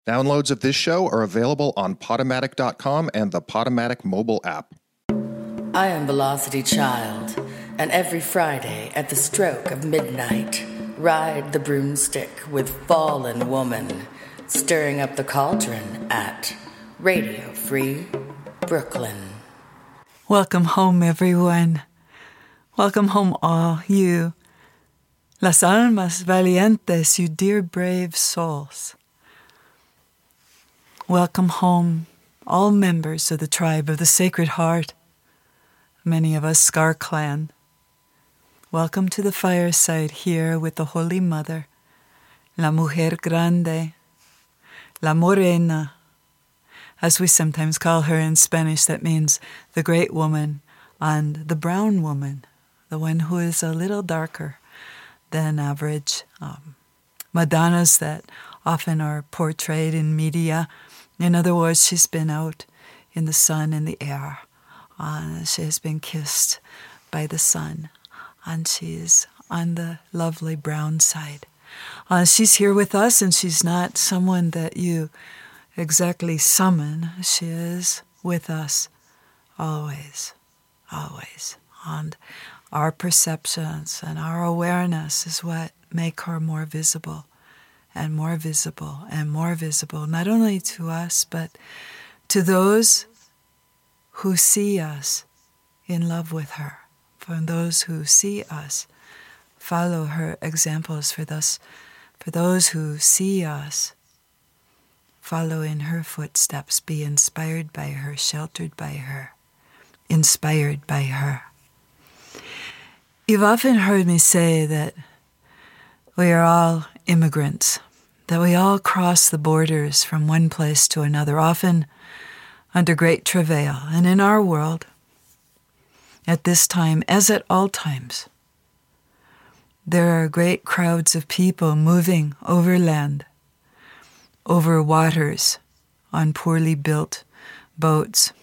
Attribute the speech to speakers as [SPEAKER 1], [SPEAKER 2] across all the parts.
[SPEAKER 1] Downloads of this show are available on Podomatic.com and the Podomatic mobile app.
[SPEAKER 2] I am Velocity Child, and every Friday at the stroke of midnight, ride the broomstick with Fallen Woman, stirring up the cauldron at Radio Free Brooklyn.
[SPEAKER 3] Welcome home, everyone. Welcome home, all you las almas valientes, you dear brave souls. Welcome home, all members of the tribe of the Sacred Heart, many of us Scar Clan. Welcome to the fireside here with the Holy Mother, La Mujer Grande, La Morena, as we sometimes call her in Spanish. That means the great woman, and the brown woman, the one who is a little darker than average. Madonnas that often are portrayed in media. In other words, she's been out in the sun and the air. She has been kissed by the sun, and she's on the lovely brown side. She's here with us, and she's not someone that you exactly summon. She is with us always, always. And our perceptions and our awareness is what make her more visible. And more visible, and more visible, not only to us, but to those who see us in love with her, for those who see us follow her examples, for those who see us follow in her footsteps, be inspired by her, sheltered by her, inspired by her. You've often heard me say that we are all immigrants, that we all cross the borders from one place to another, often under great travail. And in our world, at this time, as at all times, there are great crowds of people moving overland, over waters, on poorly built boats,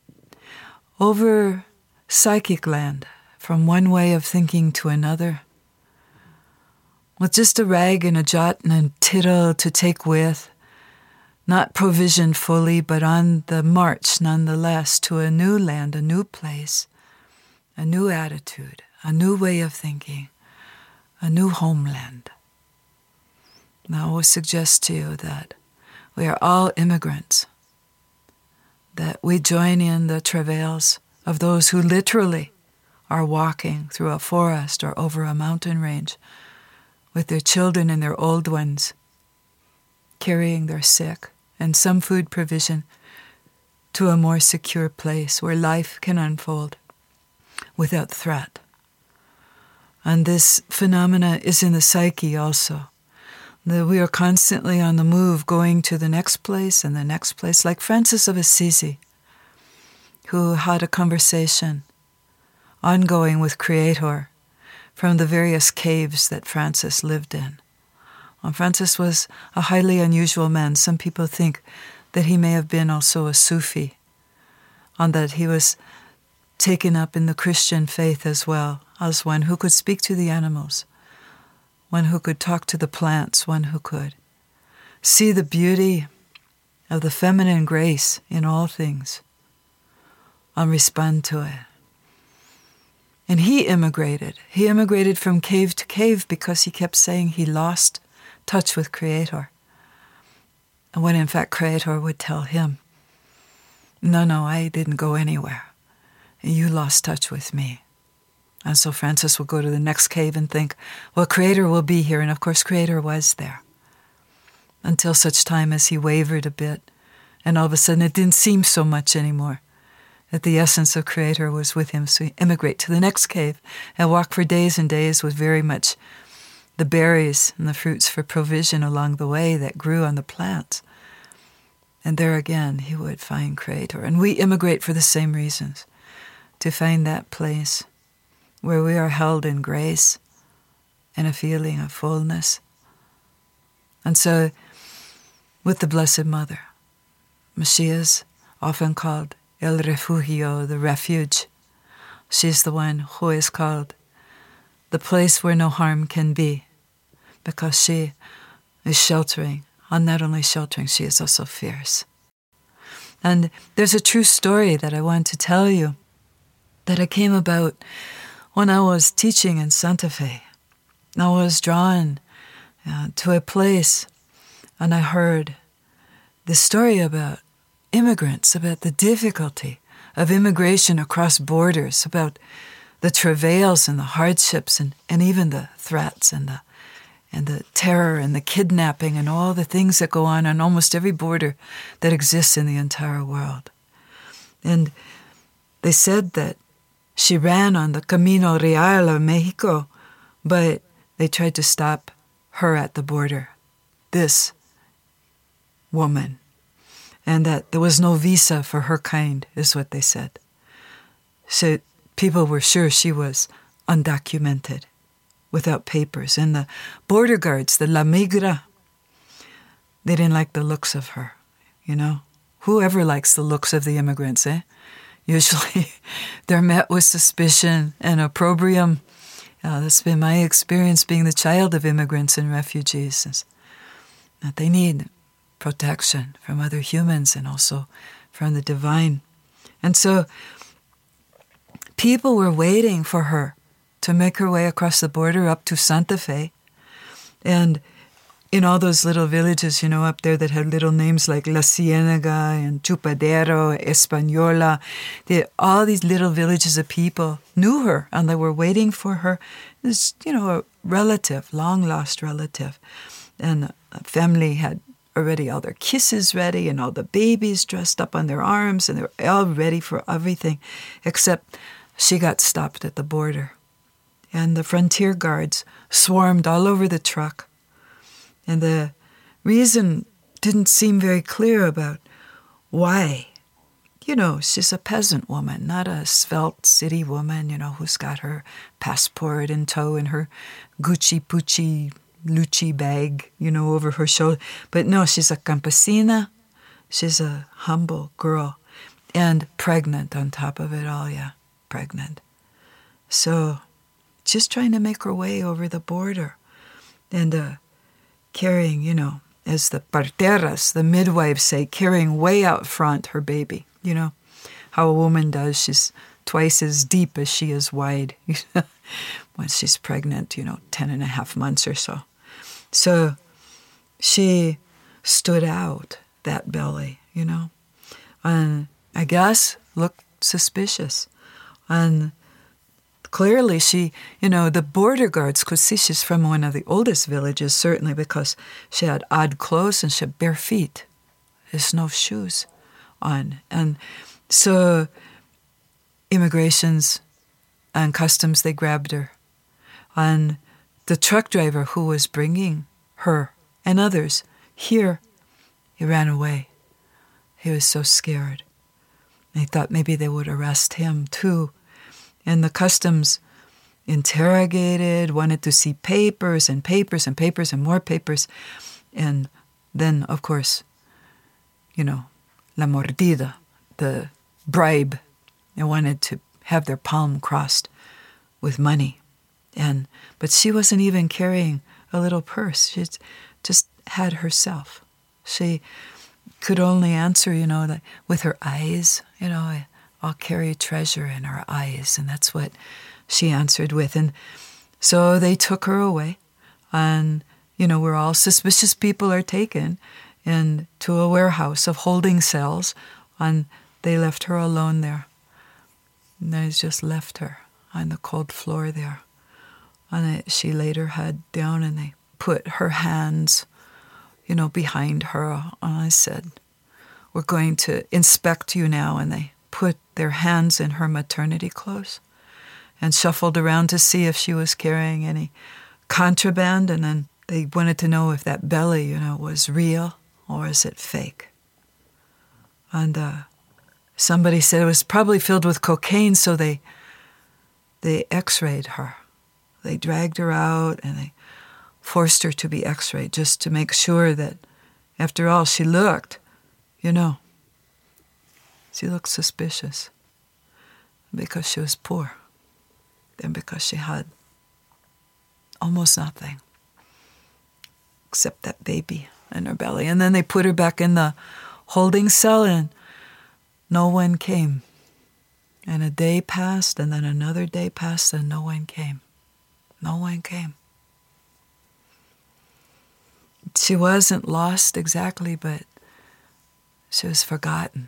[SPEAKER 3] over psychic land, from one way of thinking to another, with just a rag and a jot and a tittle to take with, not provisioned fully, but on the march nonetheless to a new land, a new place, a new attitude, a new way of thinking, a new homeland. Now I will suggest to you that we are all immigrants, that we join in the travails of those who literally are walking through a forest or over a mountain range, with their children and their old ones, carrying their sick and some food provision to a more secure place where life can unfold without threat. And this phenomena is in the psyche also, that we are constantly on the move, going to the next place and the next place, like Francis of Assisi, who had a conversation ongoing with Creator from the various caves that Francis lived in. Well, Francis was a highly unusual man. Some people think that he may have been also a Sufi, and that he was taken up in the Christian faith as well, as one who could speak to the animals, one who could talk to the plants, one who could see the beauty of the feminine grace in all things and respond to it. And he immigrated. He immigrated from cave to cave because he kept saying he lost touch with Creator. And when in fact Creator would tell him, no, I didn't go anywhere. You lost touch with me. And so Francis would go to the next cave and think, well, Creator will be here. And of course Creator was there. Until such time as he wavered a bit. And all of a sudden it didn't seem so much anymore, that the essence of Creator was with him. So he immigrate to the next cave and walk for days and days with very much the berries and the fruits for provision along the way that grew on the plants. And there again, he would find Creator. And we immigrate for the same reasons, to find that place where we are held in grace and a feeling of fullness. And so, with the Blessed Mother, she is often called El Refugio, the refuge. She's the one who is called the place where no harm can be, because she is sheltering on not only sheltering, she is also fierce. And there's a true story that I want to tell you that I came about when I was teaching in Santa Fe. I was drawn to a place, and I heard the story about immigrants, about the difficulty of immigration across borders, about the travails and the hardships and even the threats and the terror and the kidnapping and all the things that go on almost every border that exists in the entire world. And they said that she ran on the Camino Real of Mexico, but they tried to stop her at the border, this woman, and that there was no visa for her kind, is what they said. So people were sure she was undocumented, without papers. And the border guards, the La Migra, they didn't like the looks of her, you know. Whoever likes the looks of the immigrants, eh? Usually they're met with suspicion and opprobrium. That's been my experience being the child of immigrants and refugees, is that they need protection from other humans and also from the divine. And so people were waiting for her to make her way across the border up to Santa Fe. And in all those little villages, you know, up there that had little names like La Ciénaga and Chupadero, Española, all these little villages of people knew her, and they were waiting for her. This, you know, a relative, long-lost relative. And the family had already all their kisses ready and all the babies dressed up on their arms, and they were all ready for everything, except she got stopped at the border. And the frontier guards swarmed all over the truck. And the reason didn't seem very clear about why. You know, she's a peasant woman, not a svelte city woman, you know, who's got her passport in tow and her Gucci-Pucci Lucci bag, you know, over her shoulder. But no, she's a campesina. She's a humble girl. And pregnant on top of it all, yeah, pregnant. So just trying to make her way over the border. And carrying, you know, as the parteras, the midwives say, carrying way out front her baby. You know, how a woman does. She's twice as deep as she is wide when she's pregnant, you know, 10.5 months or so. So she stood out, that belly, you know, and I guess looked suspicious. And clearly she, you know, the border guards could see she's from one of the oldest villages, certainly, because she had odd clothes and she had bare feet. There's no shoes on. And so immigrations and customs, they grabbed her. And the truck driver who was bringing her and others here, he ran away. He was so scared. They thought maybe they would arrest him too. And the customs interrogated, wanted to see papers and papers and papers and more papers. And then, of course, you know, la mordida, the bribe. They wanted to have their palm crossed with money. But she wasn't even carrying a little purse. She just had herself. She could only answer, you know, like with her eyes, you know, I'll carry treasure in her eyes. And that's what she answered with. And so they took her away. And, you know, where all suspicious people are taken and to a warehouse of holding cells. And they left her alone there. And they just left her on the cold floor there. And she laid her head down and they put her hands, you know, behind her. And I said, we're going to inspect you now. And they put their hands in her maternity clothes and shuffled around to see if she was carrying any contraband. And then they wanted to know if that belly, you know, was real or is it fake. And somebody said it was probably filled with cocaine, so they x-rayed her. They dragged her out and they forced her to be x-rayed just to make sure that, after all, she looked, you know, she looked suspicious because she was poor and because she had almost nothing except that baby in her belly. And then they put her back in the holding cell, and no one came. And a day passed, and then another day passed, and no one came. No one came. She wasn't lost exactly, but she was forgotten.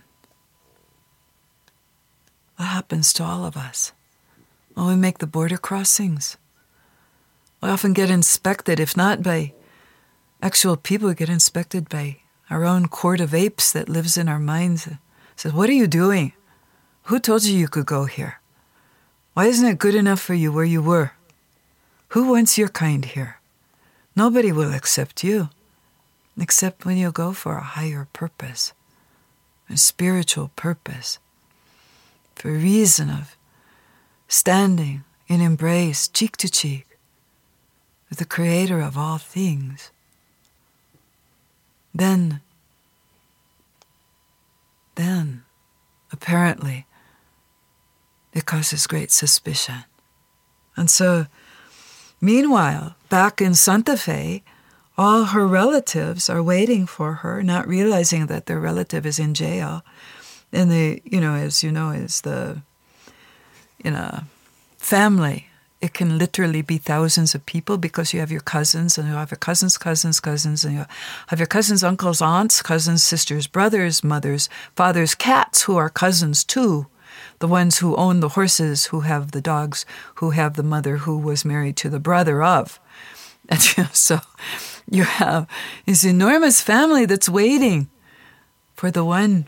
[SPEAKER 3] What happens to all of us when we make the border crossings? We often get inspected, if not by actual people, we get inspected by our own court of apes that lives in our minds. It says, what are you doing? Who told you you could go here? Why isn't it good enough for you where you were? Who wants your kind here? Nobody will accept you, except when you go for a higher purpose, a spiritual purpose, for a reason of standing in embrace, cheek to cheek, with the Creator of all things. Then, apparently, it causes great suspicion. And so, meanwhile, back in Santa Fe, all her relatives are waiting for her, not realizing that their relative is in jail. And as you know, is the, in a family, it can literally be thousands of people because you have your cousins, and you have your cousins, and you have your cousins, uncles, aunts, cousins, sisters, brothers, mothers, fathers, cats who are cousins too. The ones who own the horses, who have the dogs, who have the mother who was married to the brother of. And so you have this enormous family that's waiting for the one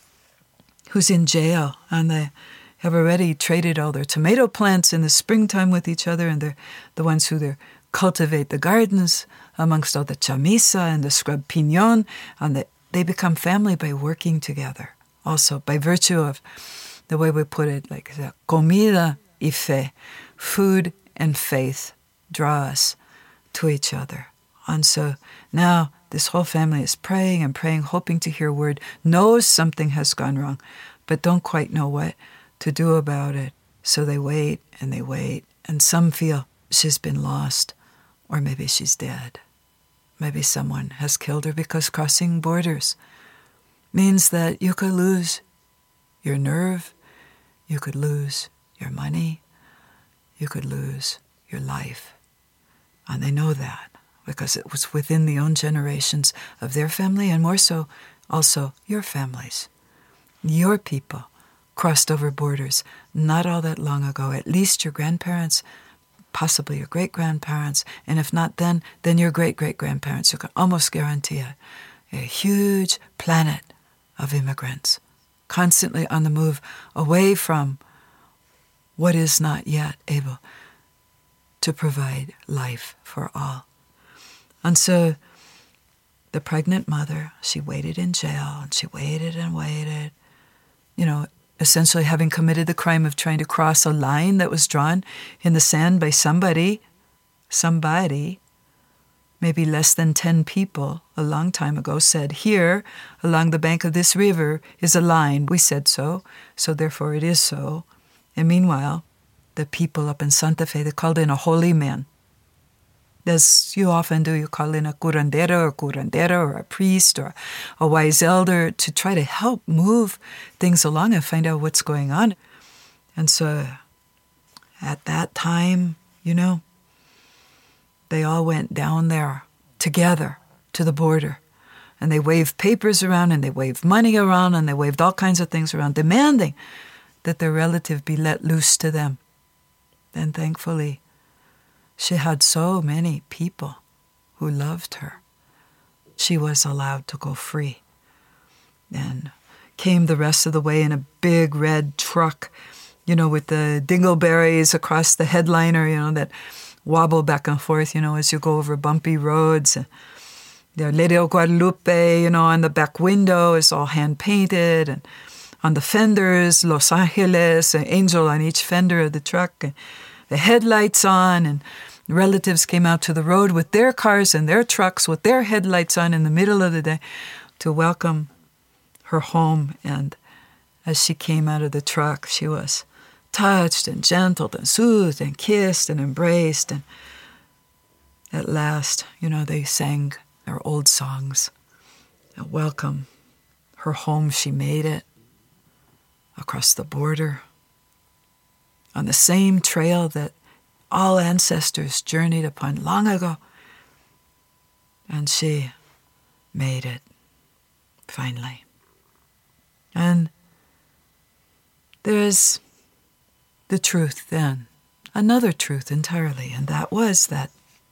[SPEAKER 3] who's in jail, and they have already traded all their tomato plants in the springtime with each other, and they're the ones who cultivate the gardens amongst all the chamisa and the scrub pinon, and they become family by working together. Also, by virtue of the way we put it, like the comida y fe, food and faith draw us to each other. And so now this whole family is praying and praying, hoping to hear a word, knows something has gone wrong, but don't quite know what to do about it. So they wait, and some feel she's been lost, or maybe she's dead. Maybe someone has killed her, because crossing borders means that you could lose your nerve, you could lose your money, you could lose your life. And they know that because it was within the own generations of their family, and more so also your families. Your people crossed over borders not all that long ago, at least your grandparents, possibly your great-grandparents, and if not then your great-great-grandparents. You can almost guarantee a huge planet of immigrants, constantly on the move away from what is not yet able to provide life for all. And so the pregnant mother, she waited in jail, and she waited and waited, essentially having committed the crime of trying to cross a line that was drawn in the sand by somebody, maybe less than 10 people a long time ago said, here, along the bank of this river, is a line. We said so therefore it is so. And meanwhile, the people up in Santa Fe, they called in a holy man. As you often do, you call in a curandero or a priest or a wise elder to try to help move things along and find out what's going on. And so at that time, they all went down there together to the border. And they waved papers around, and they waved money around, and they waved all kinds of things around, demanding that their relative be let loose to them. And thankfully, she had so many people who loved her. She was allowed to go free. And came the rest of the way in a big red truck, with the dingleberries across the headliner, that wobble back and forth, as you go over bumpy roads. The Lady of Guadalupe, on the back window is all hand-painted. And on the fenders, Los Angeles, an angel on each fender of the truck. And the headlights on, and relatives came out to the road with their cars and their trucks with their headlights on in the middle of the day to welcome her home. And as she came out of the truck, she was touched and gentled and soothed and kissed and embraced. And at last, they sang There are old songs that welcome her home. She made it across the border on the same trail that all ancestors journeyed upon long ago. And she made it, finally. And there's the truth then, another truth entirely, and that was that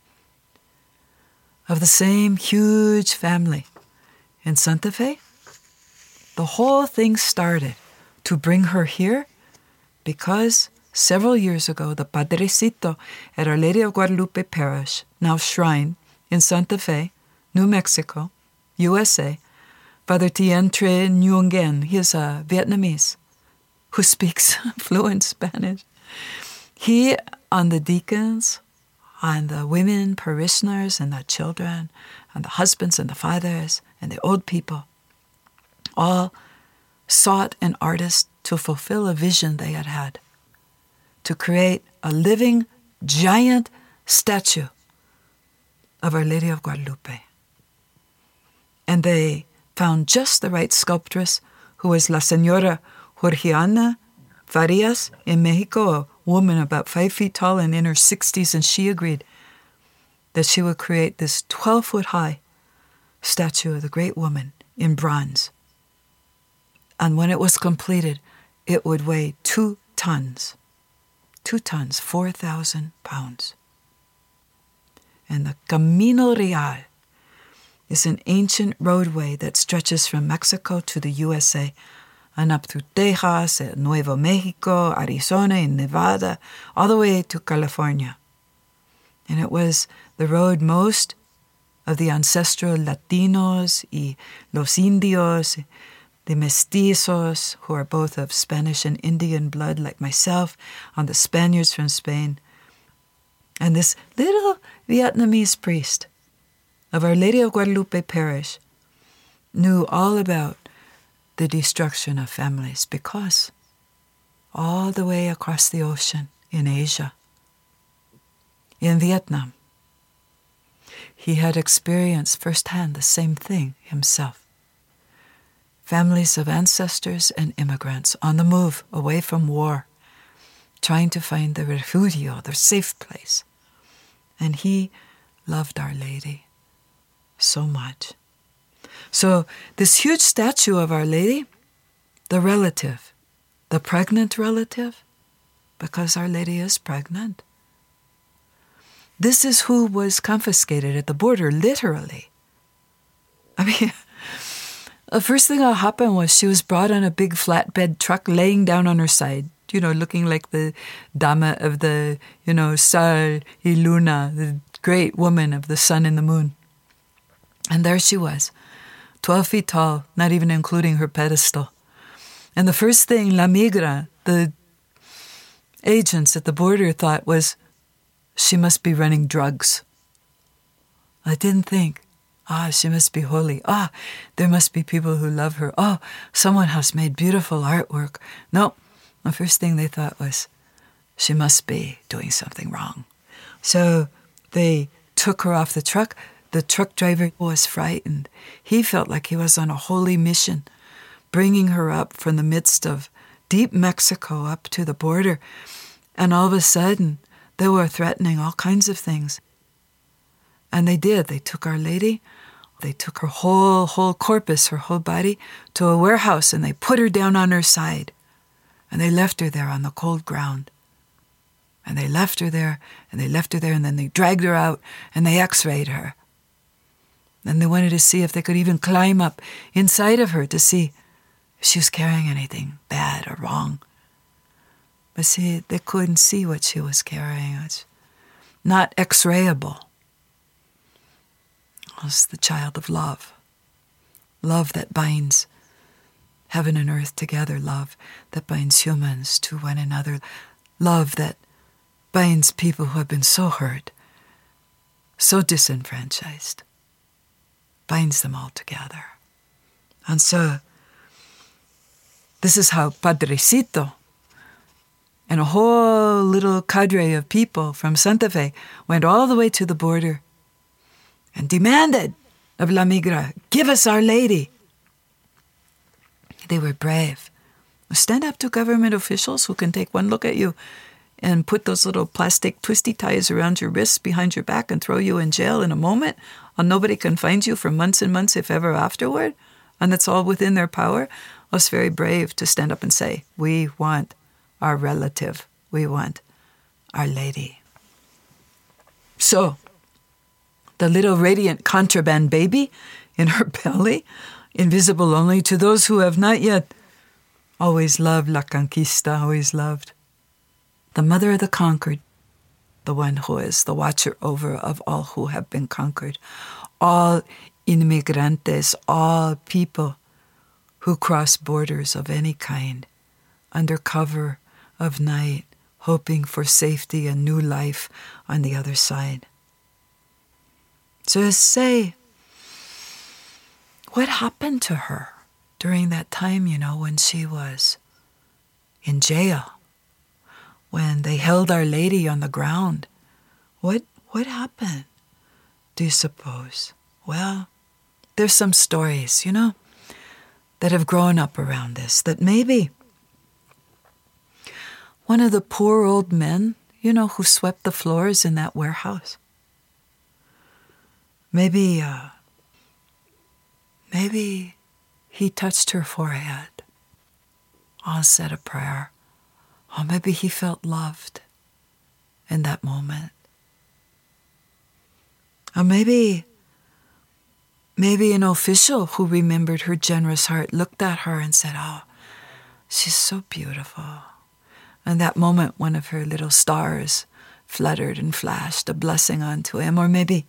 [SPEAKER 3] of the same huge family in Santa Fe, the whole thing started to bring her here because several years ago, the Padrecito at Our Lady of Guadalupe Parish, now shrine in Santa Fe, New Mexico, USA, Father Tien Tre Nguyen, he is a Vietnamese who speaks fluent Spanish. He, on the deacons, on the women parishioners and the children, and the husbands and the fathers and the old people, all sought an artist to fulfill a vision they had had, to create a living, giant statue of Our Lady of Guadalupe. And they found just the right sculptress, who was La Señora Georgiana Farias in Mexico, a woman about 5 feet tall and in her 60s, and she agreed that she would create this 12-foot-high statue of the great woman in bronze. And when it was completed, it would weigh 2 tons. 2 tons, 4,000 pounds. And the Camino Real is an ancient roadway that stretches from Mexico to the USA and up through Texas, Nuevo Mexico, Arizona, and Nevada, all the way to California. And it was the road most of the ancestral Latinos y los Indios, the mestizos, who are both of Spanish and Indian blood like myself, and the Spaniards from Spain. And this little Vietnamese priest of Our Lady of Guadalupe Parish knew all about the destruction of families because all the way across the ocean in Asia, in Vietnam, he had experienced firsthand the same thing himself. Families of ancestors and immigrants on the move away from war, trying to find their refugio, their safe place. And he loved Our Lady so much. So this huge statue of Our Lady, the relative, the pregnant relative, because Our Lady is pregnant. This is who was confiscated at the border, literally. I mean, the first thing that happened was she was brought on a big flatbed truck laying down on her side, looking like the Dama of the, Sol y Luna, the great woman of the sun and the moon. And there she was, 12 feet tall, not even including her pedestal. And the first thing La Migra, the agents at the border, thought was, she must be running drugs. I didn't think, she must be holy. There must be people who love her. Someone has made beautiful artwork. No, the first thing they thought was, she must be doing something wrong. So they took her off the truck. The truck driver was frightened. He felt like he was on a holy mission, bringing her up from the midst of deep Mexico up to the border. And all of a sudden, they were threatening all kinds of things. And they did. They took Our Lady. They took her whole corpus, her whole body, to a warehouse, and they put her down on her side. And they left her there on the cold ground. And they left her there, and they left her there, and then they dragged her out, and they x-rayed her. And they wanted to see if they could even climb up inside of her to see if she was carrying anything bad or wrong. But see, they couldn't see what she was carrying. It's not x-rayable. It was the child of love. Love that binds heaven and earth together. Love that binds humans to one another. Love that binds people who have been so hurt, so disenfranchised. Binds them all together. And so, this is how Padrecito and a whole little cadre of people from Santa Fe went all the way to the border and demanded of La Migra. Give us Our Lady. They were brave. Stand up to government officials who can take one look at you and put those little plastic twisty ties around your wrists behind your back and throw you in jail in a moment, and nobody can find you for months and months, if ever, afterward, and it's all within their power. I was very brave to stand up and say, we want our relative. We want Our Lady. So, the little radiant contraband baby in her belly, invisible only to those who have not yet always loved La Conquista, always loved. The mother of the conquered, the one who is the watcher over of all who have been conquered, all inmigrantes, all people who cross borders of any kind, under cover of night, hoping for safety and new life on the other side. So say, what happened to her during that time, when she was in jail, when they held Our Lady on the ground? What happened, do you suppose? Well, there's some stories, that have grown up around this, that maybe one of the poor old men, who swept the floors in that warehouse, maybe he touched her forehead and said a prayer. Or maybe he felt loved in that moment. Or maybe an official who remembered her generous heart looked at her and said, oh, she's so beautiful. And that moment, one of her little stars fluttered and flashed a blessing onto him. Or maybe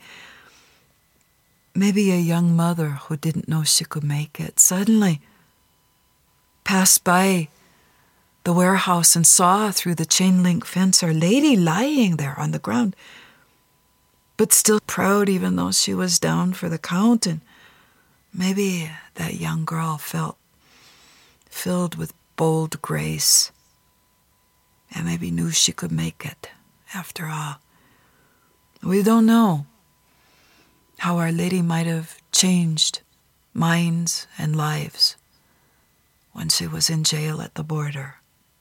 [SPEAKER 3] a young mother who didn't know she could make it suddenly passed by the warehouse and saw through the chain link fence Our Lady lying there on the ground, but still proud even though she was down for the count. And maybe that young girl felt filled with bold grace and maybe knew she could make it after all. We don't know how Our Lady might have changed minds and lives when she was in jail at the border.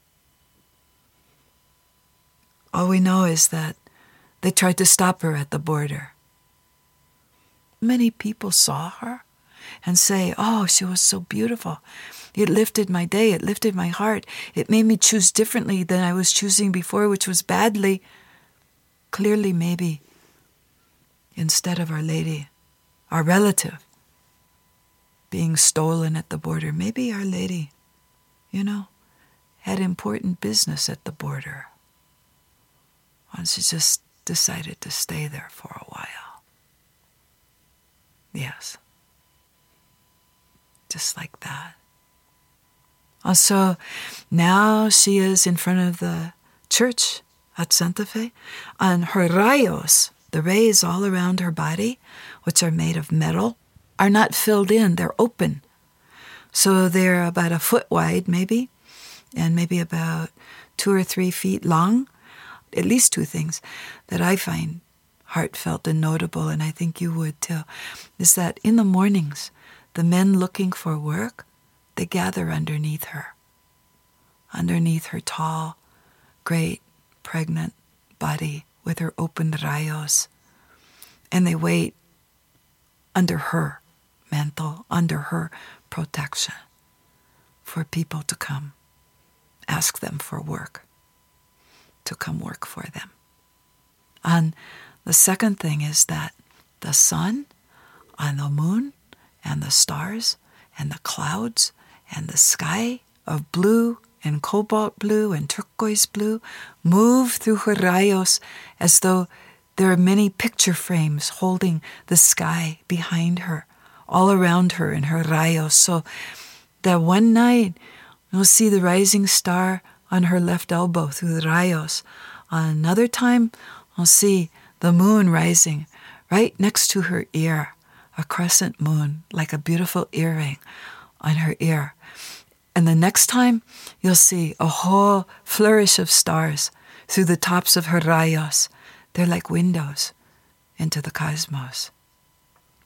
[SPEAKER 3] All we know is that they tried to stop her at the border. Many people saw her and say, oh, she was so beautiful. It lifted my day, it lifted my heart. It made me choose differently than I was choosing before, which was badly. Clearly, maybe, instead of Our Lady, our relative, being stolen at the border, maybe Our Lady, had important business at the border. And she just decided to stay there for a while. Yes. Just like that. Also, now she is in front of the church at Santa Fe, and her rayos, the rays all around her body, which are made of metal, are not filled in, they're open. So they're about a foot wide, maybe, and maybe about 2 or 3 feet long. At least 2 things that I find heartfelt and notable, and I think you would too, is that in the mornings, the men looking for work, they gather underneath her tall, great, pregnant body with her open rayos, and they wait under her mantle, under her protection, for people to come, ask them for work, to come work for them. And the second thing is that the sun and the moon and the stars and the clouds and the sky of blue and cobalt blue and turquoise blue move through her rayos as though there are many picture frames holding the sky behind her, all around her in her rayos. So that one night you'll see the rising star on her left elbow through the rayos. Another time, I'll see the moon rising right next to her ear, a crescent moon, like a beautiful earring on her ear. And the next time, you'll see a whole flourish of stars through the tops of her rayos. They're like windows into the cosmos.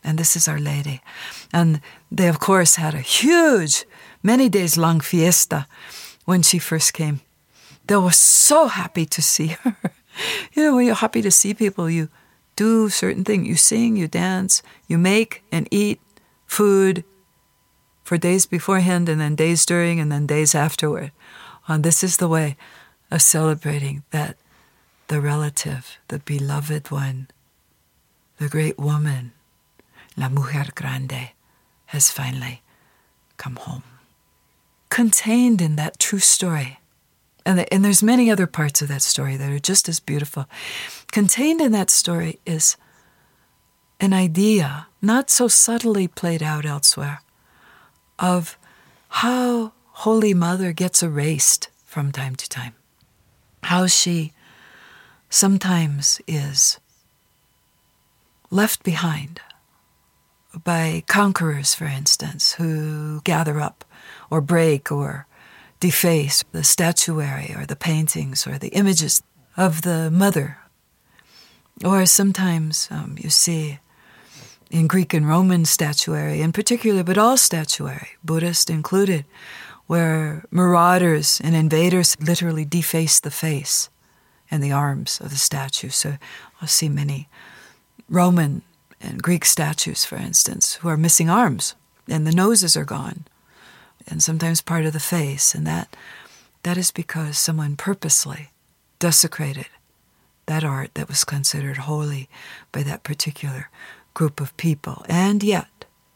[SPEAKER 3] And this is Our Lady. And they, of course, had a huge, many days long fiesta when she first came. They were so happy to see her. You know, when you're happy to see people, you do certain things. You sing, you dance, you make and eat food for days beforehand and then days during and then days afterward. And this is the way of celebrating that the relative, the beloved one, the great woman, La Mujer Grande, has finally come home. Contained in that true story, and there's many other parts of that story that are just as beautiful. Contained in that story is an idea, not so subtly played out elsewhere, of how Holy Mother gets erased from time to time. How she sometimes is left behind by conquerors, for instance, who gather up or break or deface the statuary or the paintings or the images of the mother. Or sometimes you see in Greek and Roman statuary in particular, but all statuary, Buddhist included, where marauders and invaders literally deface the face and the arms of the statue. So I'll see many Roman and Greek statues, for instance, who are missing arms, and the noses are gone, and sometimes part of the face, and that is because someone purposely desecrated that art that was considered holy by that particular group of people. And yet,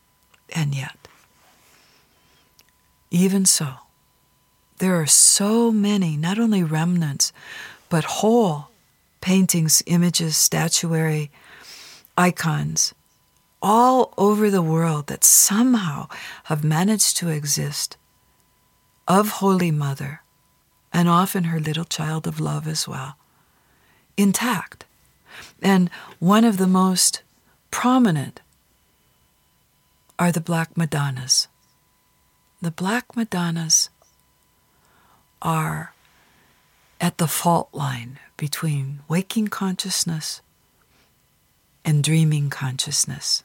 [SPEAKER 3] even so, there are so many, not only remnants, but whole paintings, images, statuary, icons, all over the world that somehow have managed to exist of Holy Mother, and often her little child of love as well, intact. And one of the most prominent are the Black Madonnas. The Black Madonnas are at the fault line between waking consciousness and dreaming consciousness.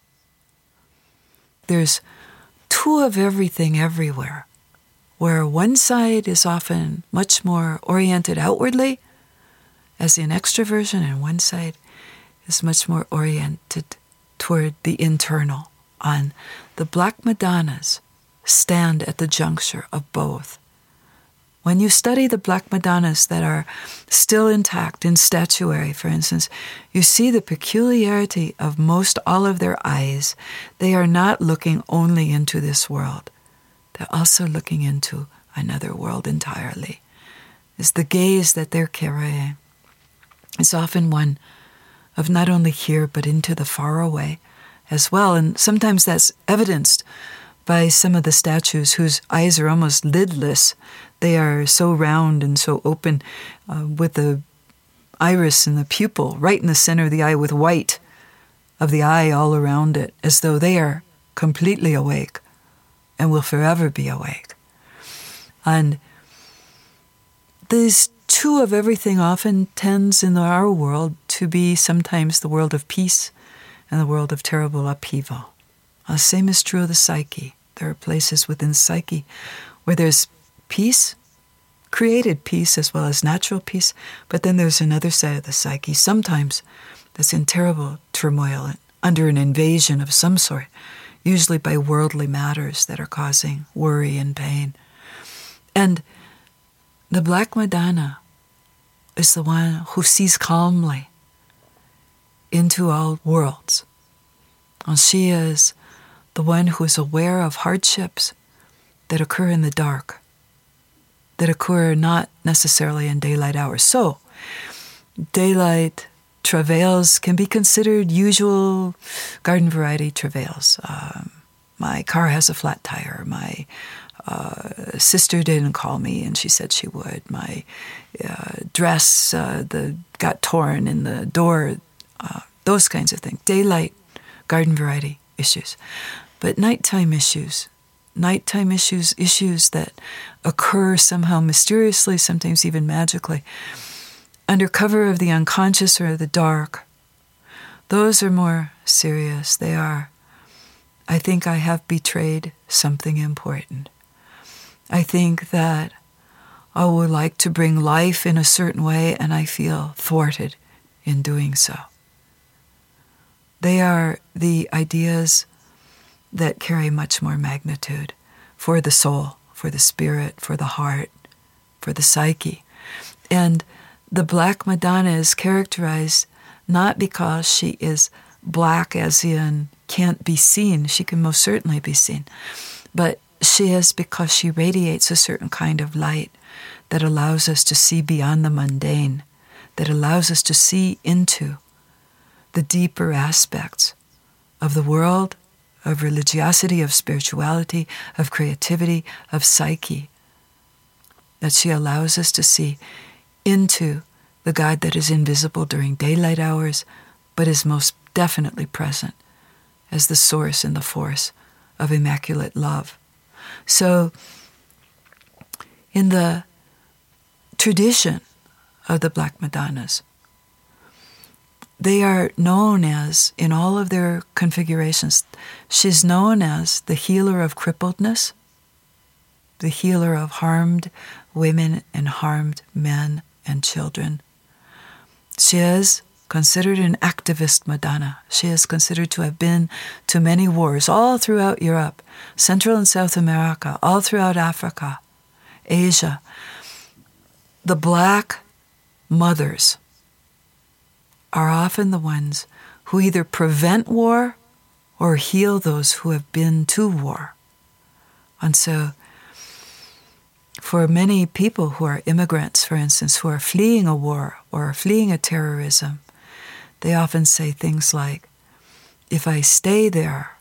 [SPEAKER 3] There's two of everything everywhere, where one side is often much more oriented outwardly, as in extroversion, and one side is much more oriented toward the internal. And the Black Madonnas stand at the juncture of both. When you study the Black Madonnas that are still intact in statuary, for instance, you see the peculiarity of most all of their eyes. They are not looking only into this world. They're also looking into another world entirely. It's the gaze that they're carrying. It's often one of not only here, but into the far away as well. And sometimes that's evidenced by some of the statues whose eyes are almost lidless. They are so round and so open, with the iris and the pupil right in the center of the eye, with white of the eye all around it, as though they are completely awake and will forever be awake. And these two of everything often tends in our world to be sometimes the world of peace and the world of terrible upheaval. The same is true of the psyche. There are places within psyche where there's peace, created peace as well as natural peace, but then there's another side of the psyche, sometimes that's in terrible turmoil and under an invasion of some sort, usually by worldly matters that are causing worry and pain. And the Black Madonna is the one who sees calmly into all worlds. And she is the one who is aware of hardships that occur in the dark, that occur not necessarily in daylight hours. So, daylight travails can be considered usual garden variety travails. My car has a flat tire. My sister didn't call me and she said she would. My dress got torn in the door. Those kinds of things. Daylight, garden variety issues. But nighttime issues that occur somehow mysteriously, sometimes even magically, under cover of the unconscious or the dark, those are more serious. They are I think I have betrayed something important. I think that I would like to bring life in a certain way, and I feel thwarted in doing so. They are the ideas that carry much more magnitude for the soul, for the spirit, for the heart, for the psyche. And the Black Madonna is characterized not because she is black as in can't be seen, she can most certainly be seen, but she is because she radiates a certain kind of light that allows us to see beyond the mundane, that allows us to see into the deeper aspects of the world, of religiosity, of spirituality, of creativity, of psyche, that she allows us to see into the God that is invisible during daylight hours, but is most definitely present as the source and the force of immaculate love. So, in the tradition of the Black Madonnas, they are known as, in all of their configurations, she's known as the healer of crippledness, the healer of harmed women and harmed men and children. She is considered an activist Madonna. She is considered to have been to many wars all throughout Europe, Central and South America, all throughout Africa, Asia. The black mothers are often the ones who either prevent war or heal those who have been to war. And so, for many people who are immigrants, for instance, who are fleeing a war or fleeing a terrorism, they often say things like, if I stay there,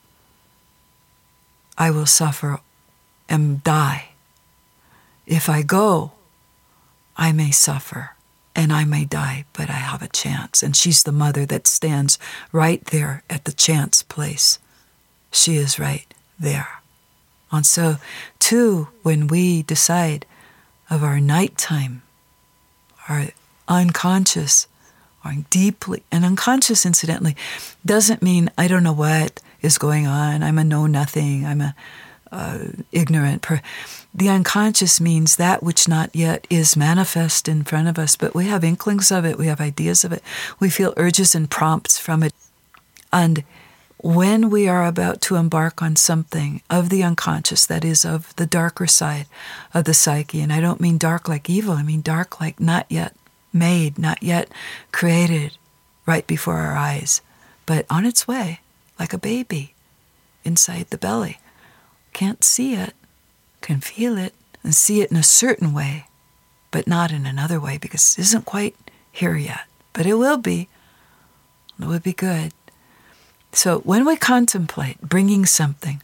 [SPEAKER 3] I will suffer and die. If I go, I may suffer and I may die, but I have a chance. And she's the mother that stands right there at the chance place. She is right there. And so, too, when we decide of our nighttime, our unconscious, or deeply, and unconscious, incidentally, doesn't mean I don't know what is going on, I'm a know-nothing, I'm a ignorant person. The unconscious means that which not yet is manifest in front of us, but we have inklings of it, we have ideas of it, we feel urges and prompts from it. And when we are about to embark on something of the unconscious, that is, of the darker side of the psyche, and I don't mean dark like evil, I mean dark like not yet made, not yet created right before our eyes, but on its way, like a baby inside the belly. Can't see it, can feel it, and see it in a certain way, but not in another way, because it isn't quite here yet. But it will be. It would be good. So when we contemplate bringing something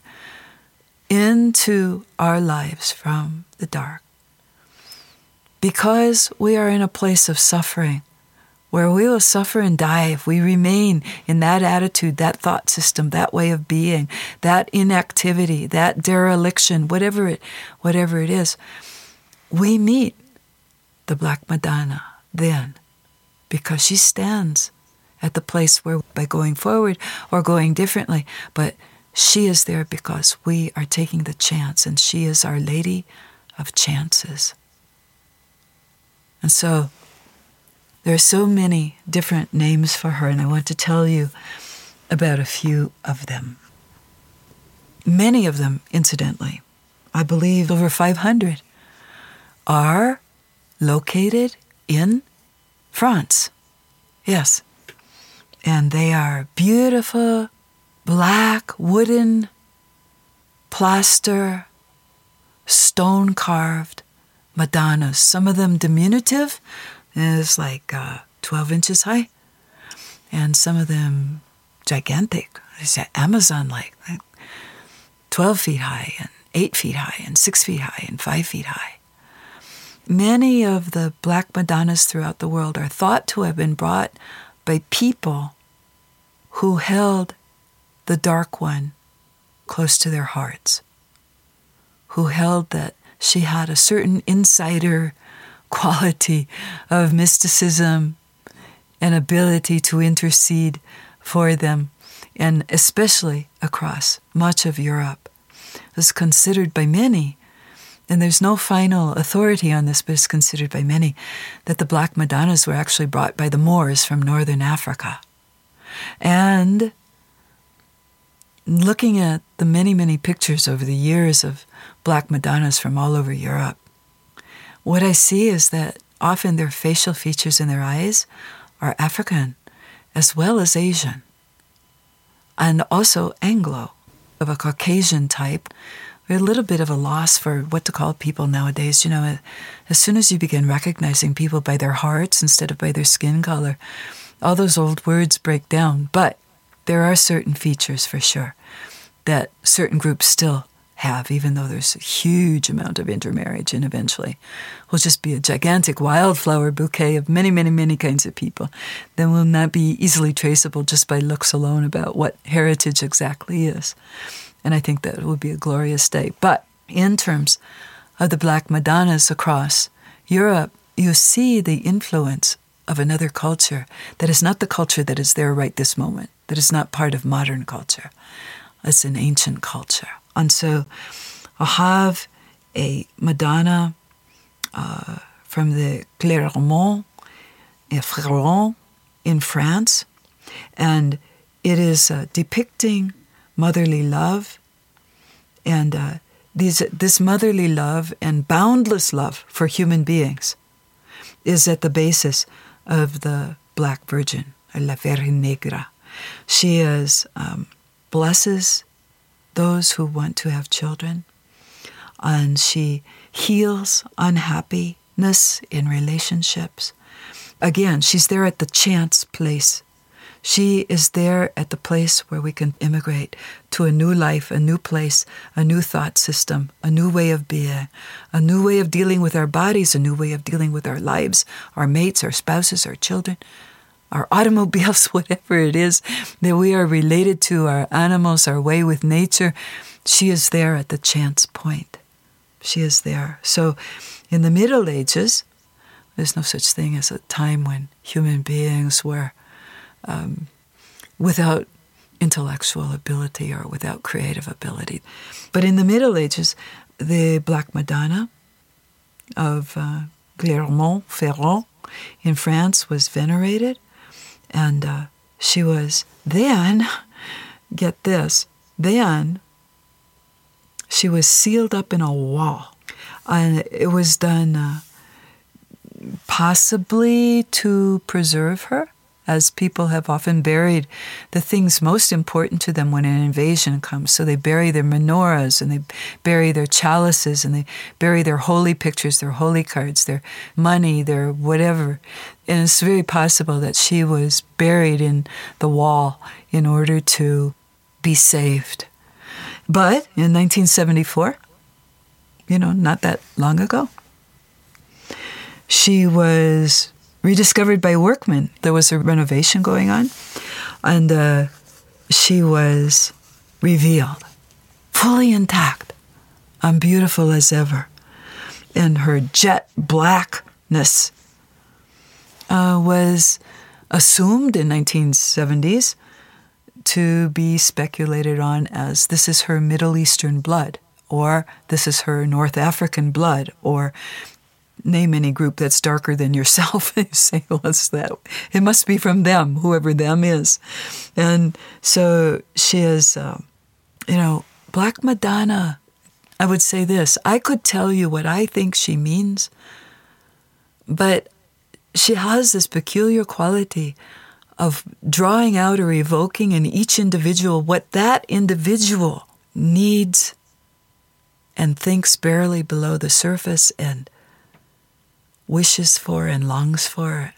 [SPEAKER 3] into our lives from the dark, because we are in a place of suffering, where we will suffer and die if we remain in that attitude, that thought system, that way of being, that inactivity, that dereliction, whatever it is, we meet the Black Madonna then, because she stands at the place where, by going forward or going differently, but she is there because we are taking the chance, and she is Our Lady of Chances. And so there are so many different names for her, and I want to tell you about a few of them. Many of them, incidentally, I believe over 500, are located in France. Yes. And they are beautiful, black, wooden, plaster, stone-carved Madonnas. Some of them diminutive, is like 12 inches high, and some of them gigantic, Amazon-like, 12 feet high, and 8 feet high, and 6 feet high, and 5 feet high. Many of the Black Madonnas throughout the world are thought to have been brought by people who held the Dark One close to their hearts, who held that she had a certain insider quality of mysticism and ability to intercede for them and especially across much of Europe. It's considered by many, and there's no final authority on this, but it's considered by many, that the Black Madonnas were actually brought by the Moors from northern Africa. And looking at the many, many pictures over the years of Black Madonnas from all over Europe, what I see is that often their facial features in their eyes are African as well as Asian, and also Anglo, of a Caucasian type. We're a little bit of a loss for what to call people nowadays. You know, as soon as you begin recognizing people by their hearts instead of by their skin color, all those old words break down. But there are certain features for sure that certain groups still have, even though there's a huge amount of intermarriage, and eventually will just be a gigantic wildflower bouquet of many, many, many kinds of people that will not be easily traceable just by looks alone about what heritage exactly is. And I think that would be a glorious day. But in terms of the Black Madonnas across Europe, you see the influence of another culture that is not the culture that is there right this moment, that is not part of modern culture. It's an ancient culture. And so I have a Madonna from the Clermont et Ferrand in France, and it is depicting motherly love, and this motherly love and boundless love for human beings is at the basis of the Black Virgin, La Virgen Negra. She blesses those who want to have children, and she heals unhappiness in relationships. Again, she's there at the chance place. She is there at the place where we can immigrate to a new life, a new place, a new thought system, a new way of being, a new way of dealing with our bodies, a new way of dealing with our lives, our mates, our spouses, our children, our automobiles, whatever it is that we are related to, our animals, our way with nature. She is there at the chance point. She is there. So in the Middle Ages, there's no such thing as a time when human beings were without intellectual ability or without creative ability. But in the Middle Ages, the Black Madonna of Clermont-Ferrand in France was venerated. And she was then, get this, then she was sealed up in a wall. And it was done possibly to preserve her, as people have often buried the things most important to them when an invasion comes. So they bury their menorahs, and they bury their chalices, and they bury their holy pictures, their holy cards, their money, their whatever. And it's very possible that she was buried in the wall in order to be saved. But in 1974, not that long ago, she was rediscovered by workmen. There was a renovation going on, and she was revealed, fully intact and beautiful as ever. And her jet blackness was assumed in 1970s to be speculated on as this is her Middle Eastern blood, or this is her North African blood, or name any group that's darker than yourself. You say, well, it's that. It must be from them, whoever them is. And so she is, Black Madonna. I would say this. I could tell you what I think she means, but she has this peculiar quality of drawing out or evoking in each individual what that individual needs and thinks barely below the surface and wishes for and longs for.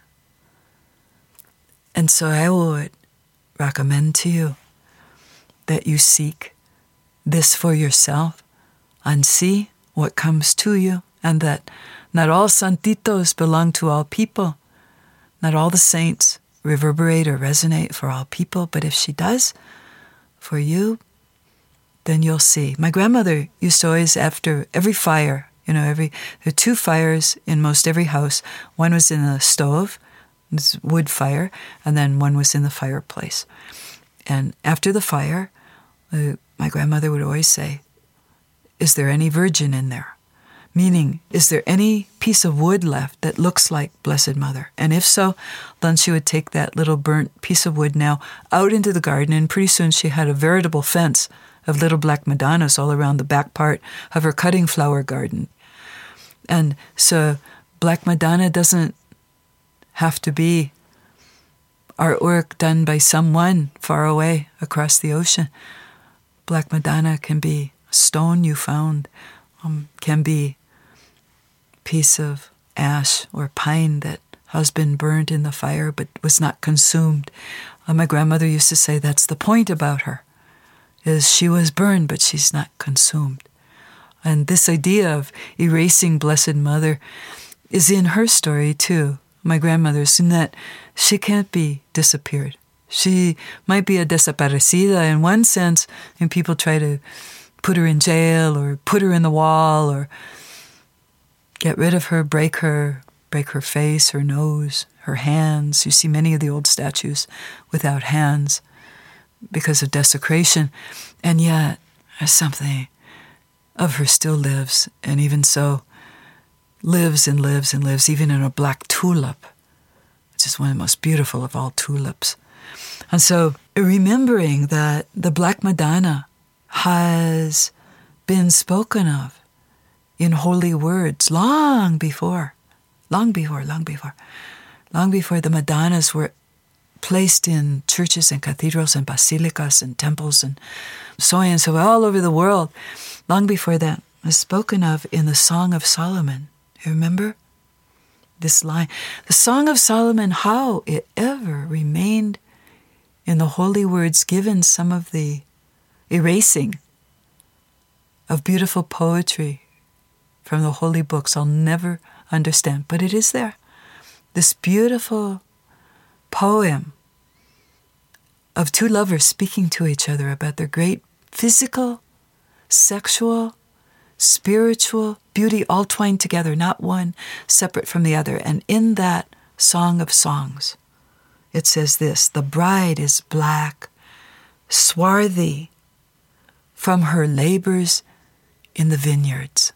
[SPEAKER 3] And so I would recommend to you that you seek this for yourself and see what comes to you, and that not all santitos belong to all people. Not all the saints reverberate or resonate for all people, but if she does for you, then you'll see. My grandmother used to always, after every fire, there are 2 fires in most every house. One was in the stove, this wood fire, and then one was in the fireplace. And after the fire, my grandmother would always say, "Is there any virgin in there?" Meaning, is there any piece of wood left that looks like Blessed Mother? And if so, then she would take that little burnt piece of wood now out into the garden, and pretty soon she had a veritable fence of little black Madonnas all around the back part of her cutting flower garden. And so Black Madonna doesn't have to be artwork done by someone far away across the ocean. Black Madonna can be a stone you found, can be a piece of ash or pine that has been burned in the fire but was not consumed. My grandmother used to say that's the point about her, is she was burned but she's not consumed. And this idea of erasing Blessed Mother is in her story too, my grandmother's, in that she can't be disappeared. She might be a desaparecida in one sense, and people try to put her in jail or put her in the wall or get rid of her, break her face, her nose, her hands. You see many of the old statues without hands because of desecration. And yet, something of her still lives, and even so, lives and lives and lives, even in a black tulip, which is one of the most beautiful of all tulips. And so, remembering that the Black Madonna has been spoken of in holy words long before the Madonnas were placed in churches and cathedrals and basilicas and temples and so all over the world. Long before that, was spoken of in the Song of Solomon. You remember this line? The Song of Solomon, how it ever remained in the holy words, given some of the erasing of beautiful poetry from the holy books, I'll never understand. But it is there. This beautiful poem of two lovers speaking to each other about their great physical, sexual, spiritual beauty all twined together, not one separate from the other. And in that Song of Songs, it says this: the bride is black, swarthy from her labors in the vineyards.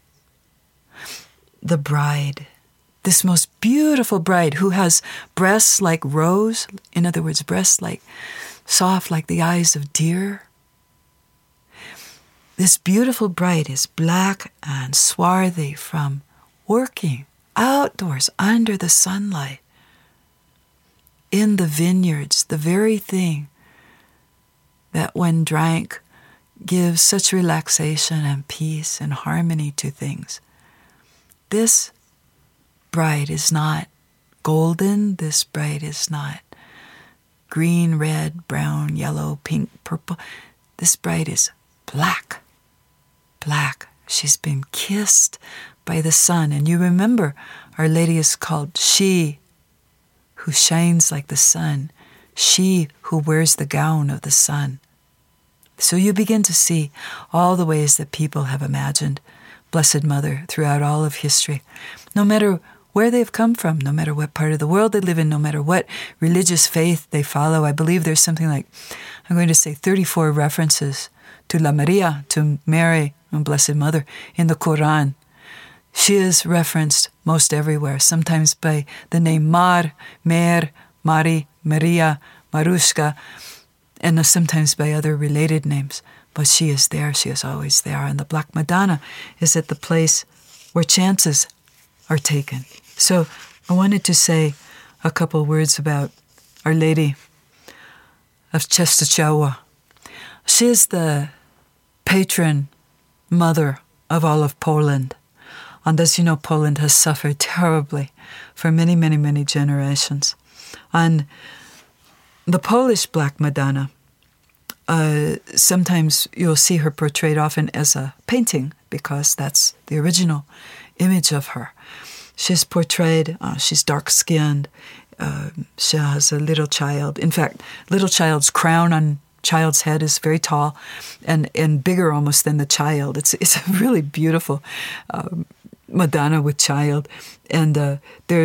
[SPEAKER 3] The bride, this most beautiful bride who has breasts like rose, in other words, breasts like soft like the eyes of deer. This beautiful bride is black and swarthy from working outdoors under the sunlight in the vineyards, the very thing that when drank gives such relaxation and peace and harmony to things. This bride is not golden. This bride is not green, red, brown, yellow, pink, purple. This bride is black. Black. She's been kissed by the sun. And you remember, Our Lady is called She who shines like the sun, she who wears the gown of the sun. So you begin to see all the ways that people have imagined Blessed Mother throughout all of history. No matter where they've come from, no matter what part of the world they live in, no matter what religious faith they follow, I believe there's something like, I'm going to say 34 references to La Maria, to Mary and Blessed Mother in the Quran. She is referenced most everywhere, sometimes by the name Mar, Mer, Mari, Maria, Marushka, and sometimes by other related names. But she is there, she is always there. And the Black Madonna is at the place where chances are taken. So I wanted to say a couple words about Our Lady of Czestochowa. She is the patron mother of all of Poland. And as you know, Poland has suffered terribly for many, many, many generations. And the Polish Black Madonna, sometimes you'll see her portrayed often as a painting because that's the original image of her. She's portrayed, she's dark-skinned, she has a little child. In fact, little child's crown on child's head is very tall and bigger almost than the child. It's a really beautiful Madonna with child. And there's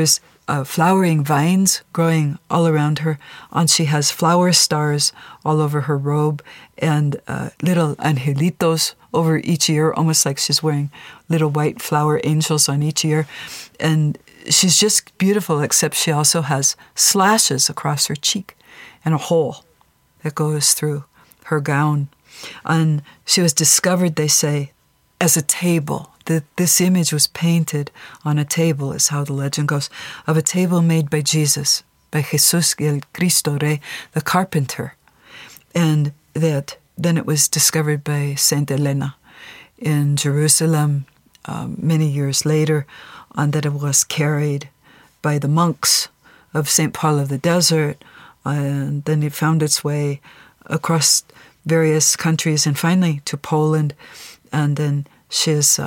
[SPEAKER 3] flowering vines growing all around her, and she has flower stars all over her robe and little angelitos over each ear, almost like she's wearing little white flower angels on each ear. And she's just beautiful, except she also has slashes across her cheek and a hole that goes through her gown. And she was discovered, they say, as a table. This image was painted on a table, is how the legend goes, of a table made by Jesus, by Jesus el Cristo Rey, the carpenter. And that then it was discovered by Saint Helena in Jerusalem many years later, and that it was carried by the monks of St. Paul of the Desert, and then it found its way across various countries and finally to Poland, and then she's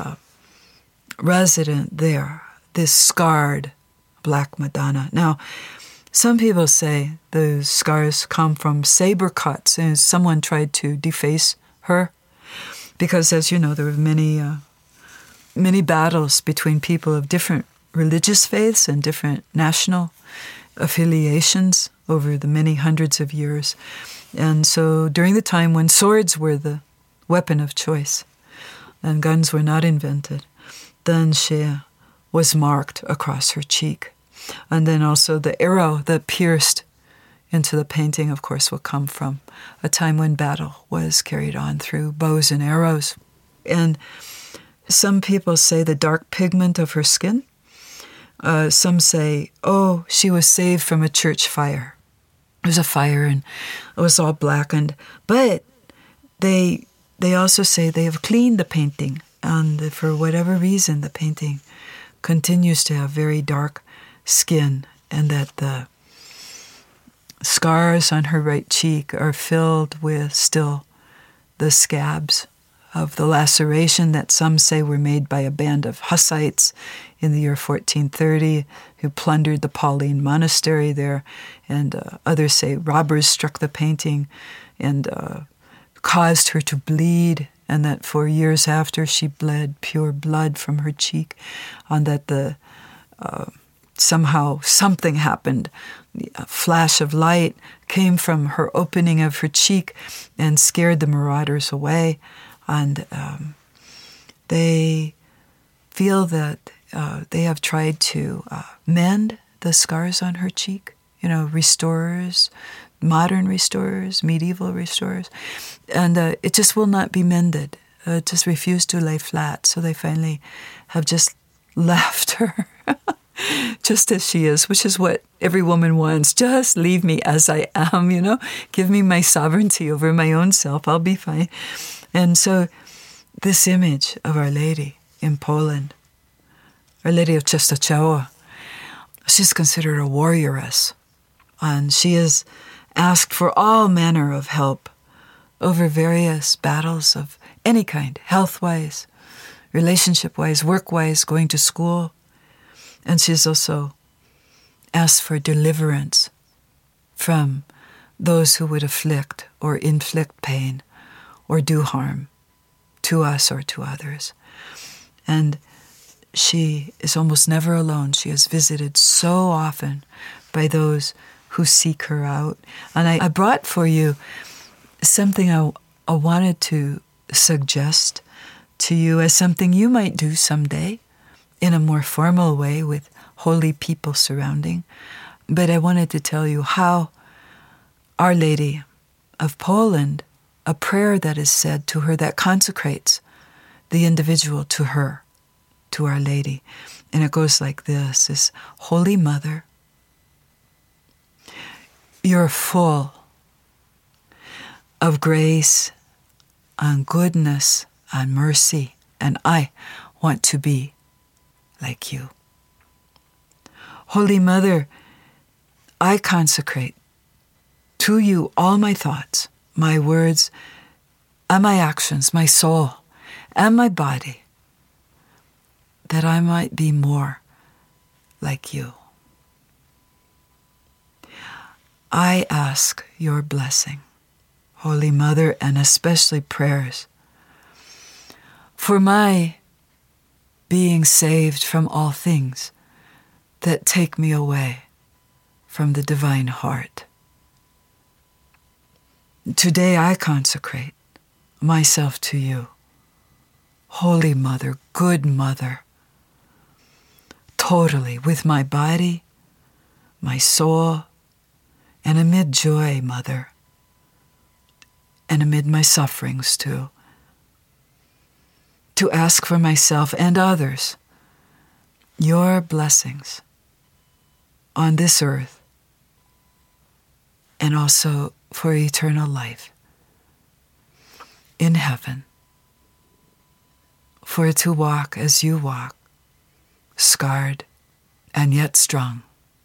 [SPEAKER 3] resident there, this scarred Black Madonna. Now, some people say those scars come from saber cuts, and someone tried to deface her, because, as you know, there were many battles between people of different religious faiths and different national affiliations over the many hundreds of years. And so during the time when swords were the weapon of choice and guns were not invented, then she was marked across her cheek. And then also the arrow that pierced into the painting, of course, will come from a time when battle was carried on through bows and arrows. And some people say the dark pigment of her skin. Some say, oh, she was saved from a church fire. There was a fire and it was all blackened. But they also say they have cleaned the painting, and for whatever reason, the painting continues to have very dark skin, and that the scars on her right cheek are filled with still the scabs of the laceration that some say were made by a band of Hussites in the year 1430 who plundered the Pauline monastery there, and others say robbers struck the painting and caused her to bleed, and that for years after she bled pure blood from her cheek, and that somehow something happened. A flash of light came from her opening of her cheek and scared the marauders away. And they feel that they have tried to mend the scars on her cheek, restorers, modern restorers, medieval restorers, and it just will not be mended. It just refused to lay flat, so they finally have just left her just as she is, which is what every woman wants. Just leave me as I am, give me my sovereignty over my own self, I'll be fine. And so this image of Our Lady in Poland, Our Lady of Czestochowa, she's considered a warrioress, and she is asked for all manner of help over various battles of any kind, health-wise, relationship-wise, work-wise, going to school. And she's also asked for deliverance from those who would afflict or inflict pain or do harm to us or to others. And she is almost never alone. She is visited so often by those who seek her out. And I brought for you something I wanted to suggest to you as something you might do someday in a more formal way with holy people surrounding. But I wanted to tell you how Our Lady of Poland, a prayer that is said to her that consecrates the individual to her, to Our Lady. And it goes like this, is, Holy Mother, you're full of grace and goodness and mercy, and I want to be like you. Holy Mother, I consecrate to you all my thoughts, my words, and my actions, my soul, and my body, that I might be more like you. I ask your blessing, Holy Mother, and especially prayers, for my being saved from all things that take me away from the divine heart. Today I consecrate myself to you, Holy Mother, good Mother, totally with my body, my soul, and amid joy, Mother, and amid my sufferings too, to ask for myself and others your blessings on this earth and also for eternal life in heaven, for to walk as you walk, scarred and yet strong.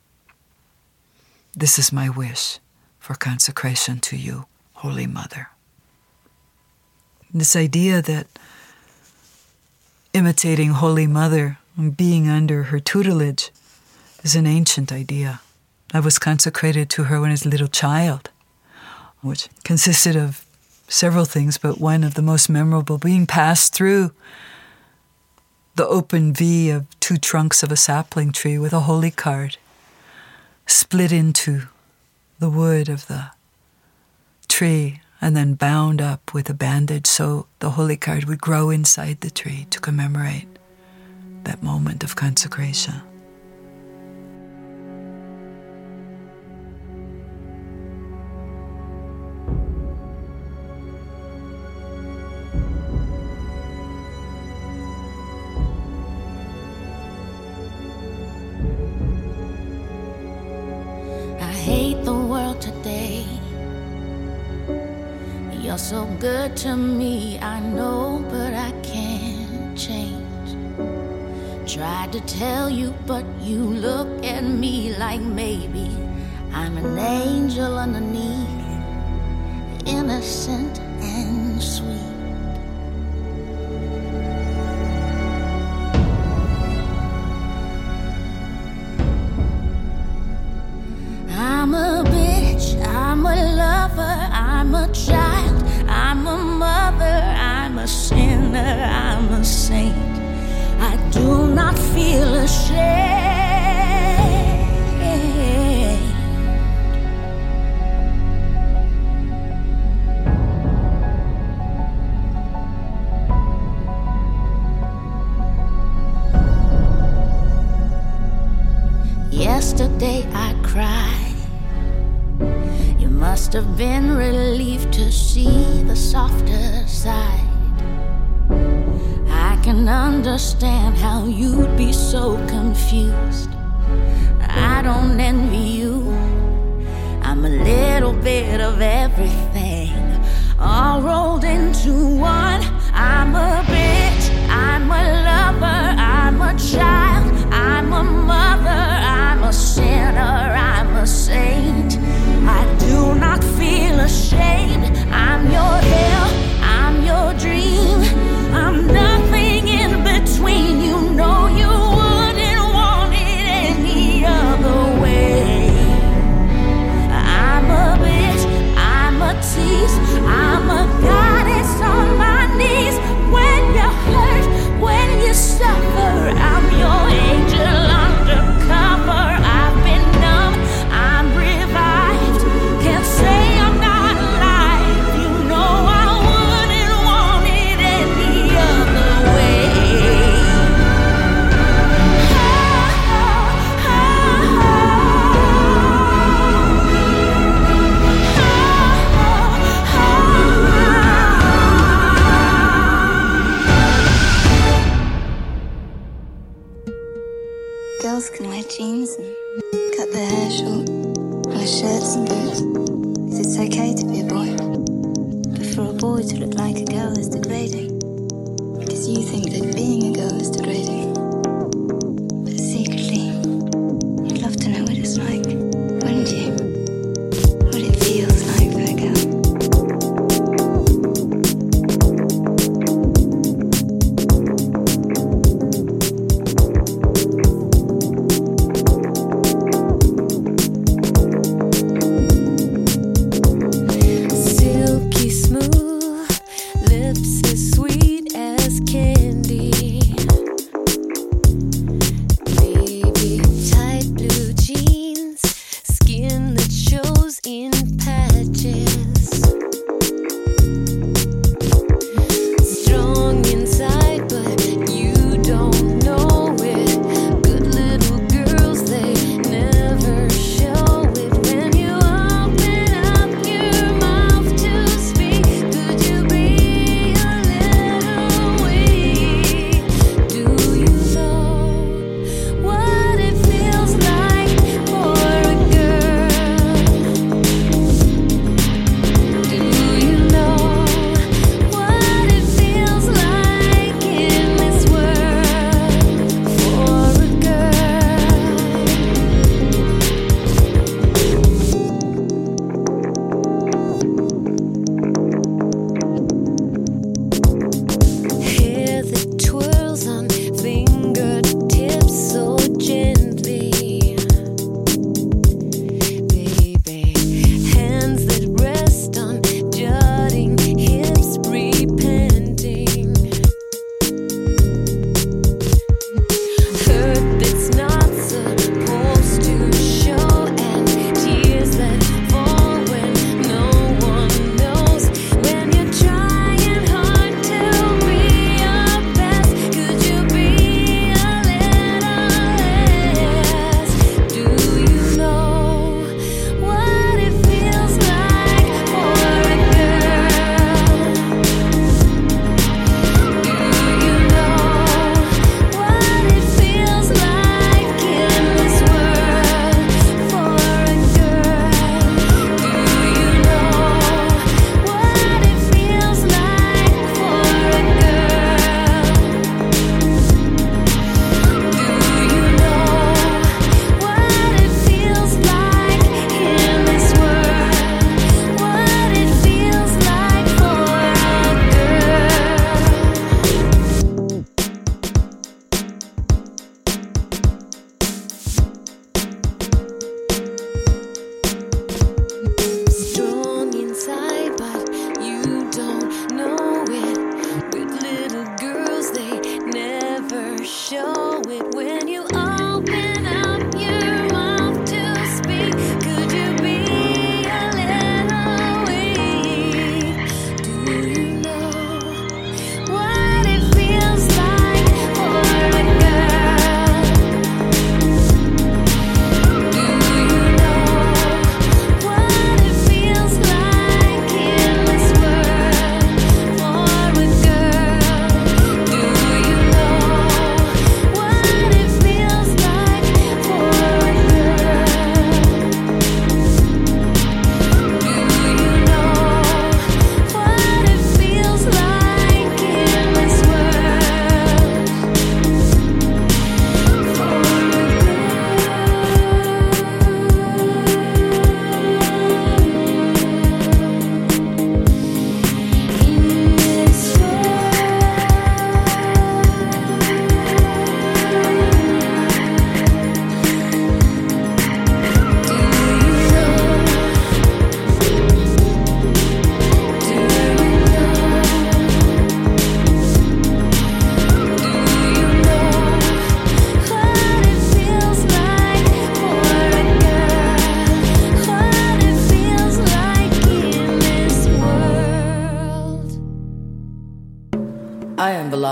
[SPEAKER 3] This is my wish for consecration to you, Holy Mother. This idea that imitating Holy Mother and being under her tutelage is an ancient idea. I was consecrated to her when I was a little child, which consisted of several things, but one of the most memorable being passed through the open V of two trunks of a sapling tree with a holy card split into the wood of the tree and then bound up with a bandage so the holy card would grow inside the tree to commemorate that moment of consecration.
[SPEAKER 4] Today, you're so good to me, I know, but I can't change. Tried to tell you, but you look at me like maybe I'm an angel underneath, innocent and sweet. I'm a bitch, I'm a lover, I'm a child, I'm a mother, I'm a sinner, I'm a saint. I do not feel ashamed. Yesterday I cried. You must have been relieved to see the softer side. I can understand how you'd be so confused. I don't envy you. I'm a little bit of everything, all rolled into one. I'm a bitch, I'm a lover, I'm a child, I'm a mother, I'm a sinner, I'm a saint. I do not feel ashamed. I'm your hell, I'm your dream. I'm nothing in between. You know you wouldn't want it any other way. I'm a bitch, I'm a tease, I'm a goddess on my knees. When you hurt, when you suffer, I'm your angel undercover. I've been numb, I'm revived. Can't say I'm not alive. You know I wouldn't want it any other way.
[SPEAKER 5] Girls can wear jeans and cut their hair short, wear shirts and boots, 'cause it's okay to be a boy. But for a boy to look like a girl is degrading, because you think that being a girl is degrading. But secretly, you'd love to know what it's like, wouldn't you? What it feels like for a girl.
[SPEAKER 4] Silky smooth, lips as sweet as candy.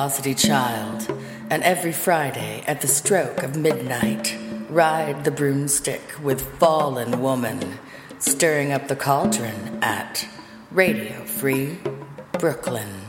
[SPEAKER 2] Velocity Child, and every Friday at the stroke of midnight, ride the broomstick with Fallen Woman, stirring up the cauldron at Radio Free Brooklyn.